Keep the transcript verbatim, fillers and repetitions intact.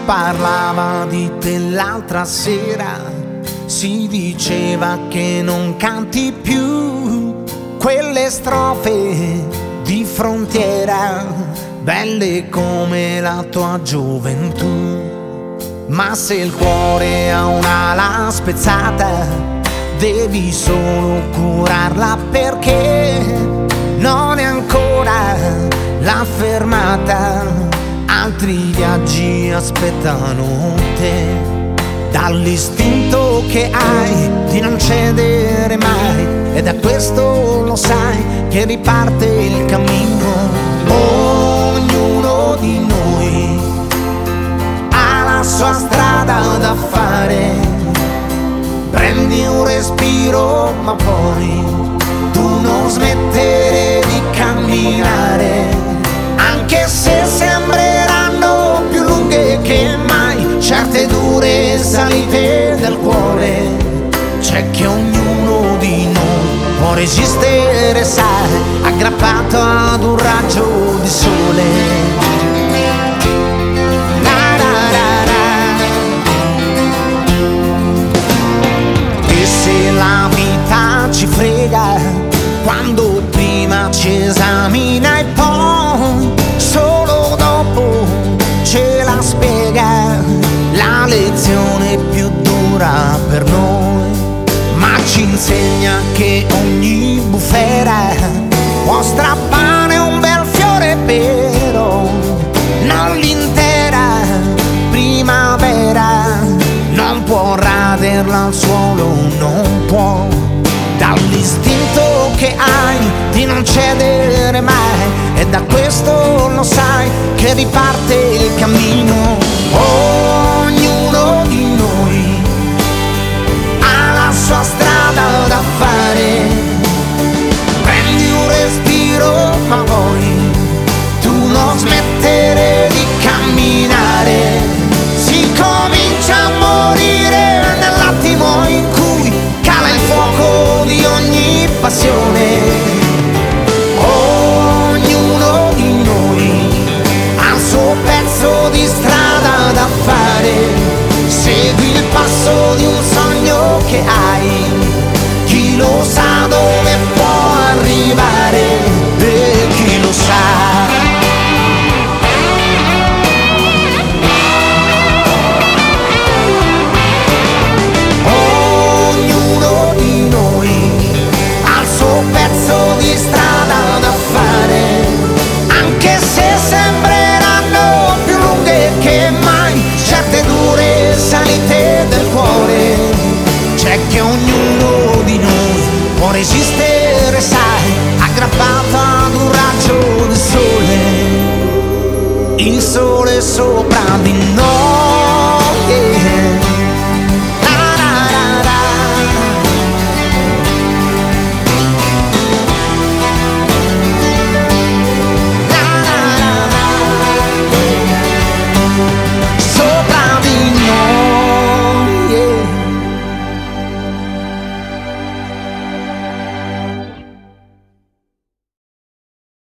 parlava di te l'altra sera, si diceva che non canti più quelle strofe di frontiera, belle come la tua gioventù. Ma se il cuore ha un'ala spezzata, devi solo curarla, perché non è ancora la fermata, altri viaggi aspettano te. Dall'istinto che hai di non cedere mai, e da questo lo sai che riparte il cammino. Ognuno di noi ha la sua strada da fare, prendi un respiro ma poi tu non smettere di camminare, anche se sembreranno più lunghe che mai certe dure salite del cuore. C'è che ognuno di noi può resistere, sai, aggrappato ad un raggio di sole. La vita ci frega quando prima ci esamina e poi solo dopo ce la spiega, la lezione più dura per noi, ma ci insegna che ogni bufera può strappare un bel fiore, però non l'intera primavera, non può raderla al suolo, non può. Dall'istinto che hai di non cedere mai, e da questo lo sai che riparte